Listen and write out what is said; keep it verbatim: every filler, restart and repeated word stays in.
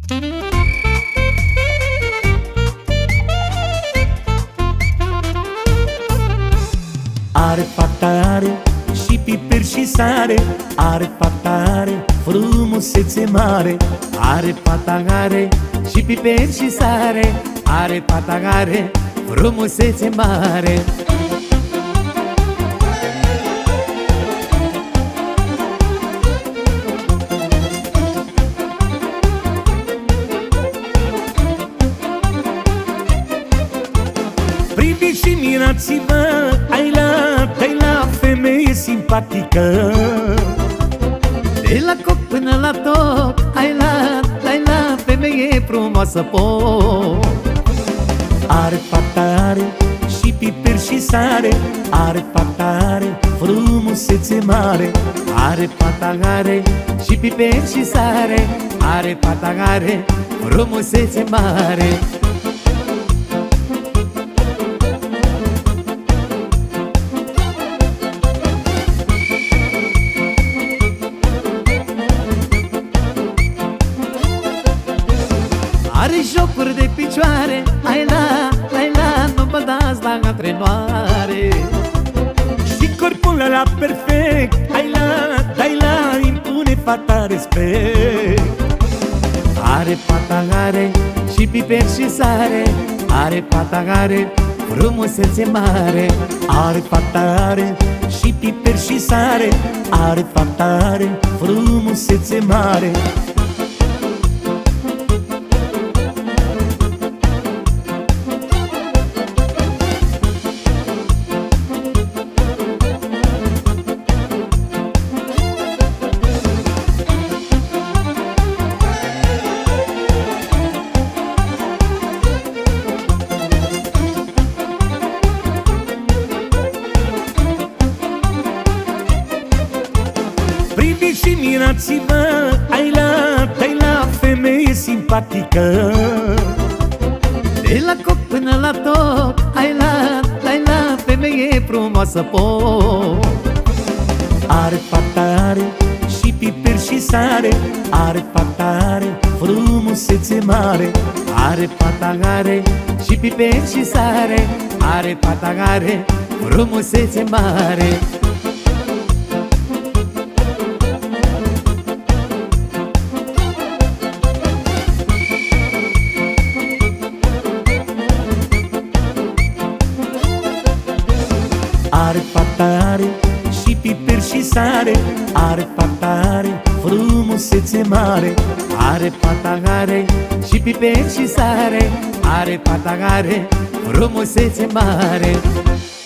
Are fata are și piper și sare, are fata are frumusețe mare. Are fata are și piper și sare, are fata are frumusețe mare. Priviți și mirați-vă, ai la, ai la femeie simpatică. De la coc până la top, ai la, ai la femeie frumoasă pop. Are fata are și piper și sare, are fata are frumusețe mare. Are fata are și piper și sare, are fata are frumusețe mare. Are jocuri de picioare, ai la, ai la, nu mă dați la antrenoare. Și corpul ăla perfect, ai la, ai la, impune fata respect. Are fata are și piper și sare, are fata are frumusețe mare. Are fata are și piper și sare, are fata are frumusețe mare. Priviți și mirați-vă, ai la, ai la femeie simpatică. De la coc până la top, ai la, ai la femeie frumoasă pop. Are fata are și piper și sare, are fata are frumusețe mare. Are fata are și piper și sare, are fata are frumusețe mare. Are fata are și piper și sare, are fata are frumusețe mare. Are fata are și piper și sare, are fata are frumusețe mare.